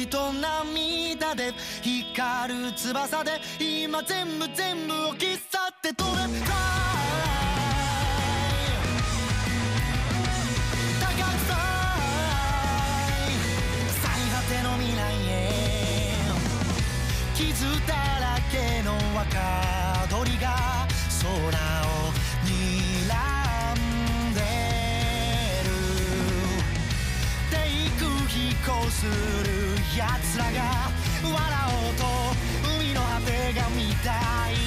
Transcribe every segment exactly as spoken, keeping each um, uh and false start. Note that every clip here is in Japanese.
血と涙で光る翼で今全部全部を消さって飛べフライ高くさい最果ての未来へ傷だらけの若鳥が空を睨んでる低空飛行する奴らが笑おうと海の果てが見たい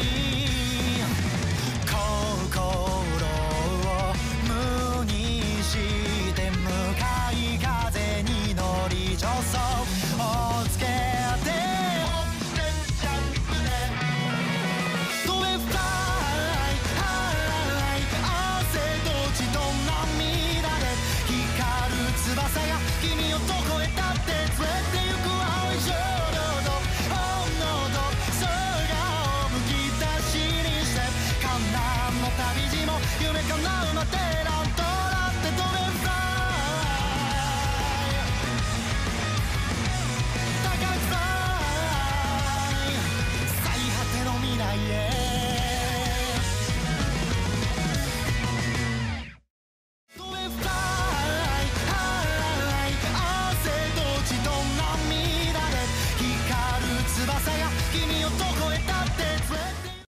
心を無にして向かい風に乗り助走をつけて翼が君をどこへだって連れて行く青い衝動と本能と空をむき出しにして観覧の旅路も夢叶うまでだ